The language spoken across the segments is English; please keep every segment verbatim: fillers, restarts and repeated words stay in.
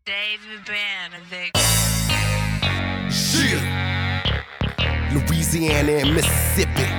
David Banner, they Shit. Louisiana and Mississippi.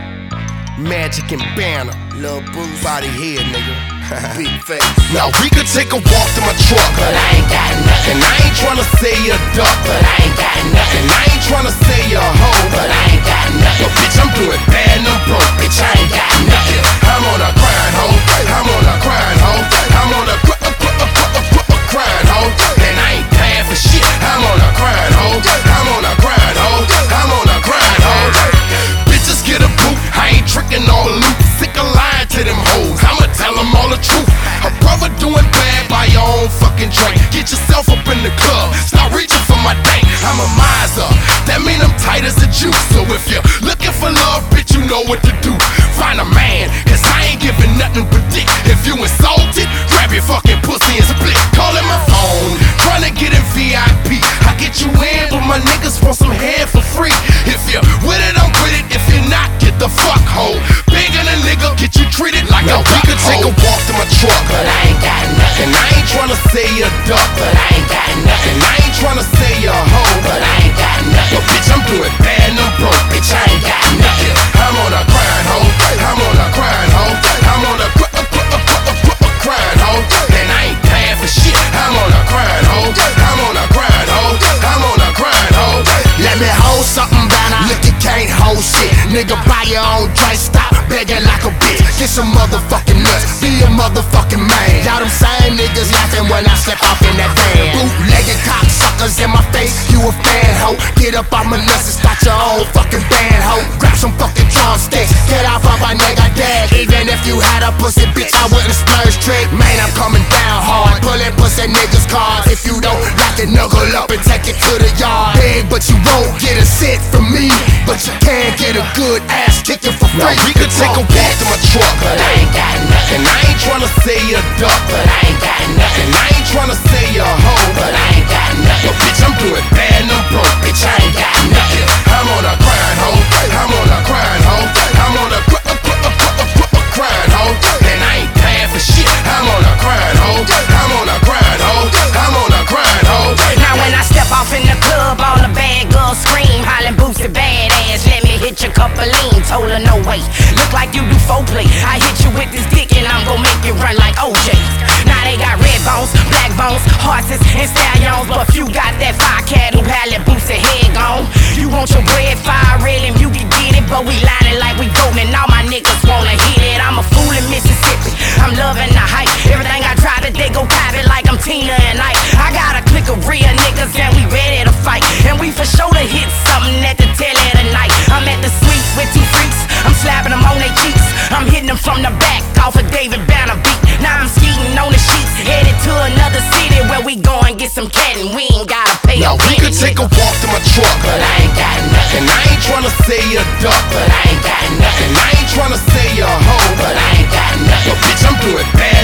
Magic and Banner. Lil' Bruce, Body head, nigga. big face. Now we could take a walk to my truck, But I ain't got nothing. and I ain't tryna say you a duck, But I ain't got nothing. and I ain't tryna say you a hoe, But I ain't got nothing. but bitch, I'm doing bad and I'm broke, bitch, I ain't got nothing. I'm on a grind, hoe. I'm on a grind, hoe. I'm on a gr- uh, gr- uh, gr- uh, gr- uh, grind, hoe. And I ain't paying for shit. I'm on a grind, hoe. I'm on a grind, hoe. I'm on a grind, hoe. Bitches get a boot. I ain't tricking all the loot. Sick of lying to them hoes. I'ma tell them all the truth. A brother doing bad by your own fucking drink. Get yourself up in the club. Stop reaching for my dank. I'm a miser. That mean I'm tight as a juice. So if you're looking for love, bitch, you know what to do. Find a man, cause I ain't giving nothing but dick. If you insulted, grab your fucking pussy and split. Calling my phone, trying to get in V I P. I get you in, but my niggas want some head for free. If you're with it, I'm with it. If you're not, get the fuck home. Bigger than nigga, get you treated like now a we could take a hoe. walk to my truck, But I ain't got nothing. and I ain't tryna say you a duck, But I ain't got nothing. and I ain't tryna say you a hoe, But I ain't got nothing. but bitch, I'm doing bad and I'm broke, bitch, I ain't got nothing. I'm on a grind, hoe. I'm on a grind, hoe. I'm on a gr- uh, gr- uh, gr- uh, gr- uh, grind, hoe. And I ain't paying for shit. I'm on a grind, hoe. I'm on a grind, hoe. I'm on a grind, hoe. Let me hold something, Banner. Look, you can't hold shit. Nigga, buy your own drink, stop begging like a bitch. Get some motherfucking nuts, be a motherfucking man. Y'all them same niggas laughing when I slip off in that van. Bootlegging cocksuckers in my face, you a fan, ho. Get up on my nuts and start your own fucking band, ho. Grab some fucking drumsticks, get off of my nigga dead. Even if you had a pussy, bitch, I wouldn't splurge trick. Man, I'm coming down hard, pulling pussy niggas' cards. If you don't like it, knuckle up and take it to the yard. Big, but you won't get a cent from me, but you can get a good ass kicking for free. Now we could take a walk to my truck, But I ain't got nothing. and I ain't tryna say you a duck, But I ain't got nothing. and I ain't tryna say you a hoe, But I ain't got nothing. but bitch, I'm doing bad and I'm broke, bitch, I ain't got nothing. I'm on a grind, hoe. I'm on a grind, hoe. I'm on a gr- uh, gr- uh, gr- uh, gr- uh, grind, hoe. And I ain't paying for shit. I'm on a grind, hoe. I'm on a grind, hoe. I'm on a grind, hoe. Now when I step off in the club, all the bad girls scream, hollering boosted badass. Let me hit your couple lean, told her no way. Look like you do foreplay. I hit you with this dick and I'm gon' make it run like O J's. Now they got red bones, black bones, horses and stallions, but few got that fire cat who had that boosted head gone. You want your bread fire red and you can get it, but we line it like we voting. All my niggas wanna hit it. I'm a fool in Mississippi. I'm loving the hype. Everything I drive it, they go pop it like I'm Tina and Ike. I got a clique of real niggas and we ready to fight. And we for sure to hit something at the tail of the night. I'm at the suite with two freaks. I'm slapping them on their cheeks. I'm hitting them from the back off a David Banner beat. Now I'm skiing on the sheets, headed to another city where we go and get some cat and we ain't gotta pay Now a we penny, could take a nigga. walk to my truck, But I ain't got nothing. and I ain't tryna say you a duck, But I ain't got nothing. and I ain't tryna say you a hoe, But I ain't got nothing. but bitch, I'm doing bad